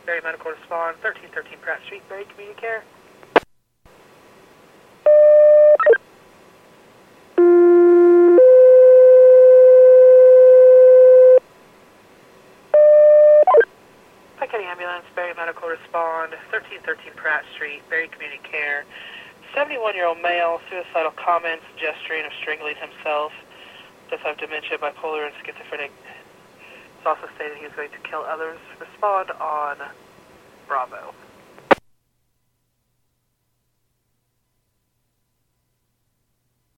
Berry Medical respond, 1313 Pratt Street, Berry Community Care. Pike County Ambulance, Berry Medical respond, 1313 Pratt Street, Berry Community Care. 71-year-old male, suicidal comments, gesturing of strangling himself. Does have dementia, bipolar, and schizophrenic. It's also stated he is going to kill others. Respond on Bravo.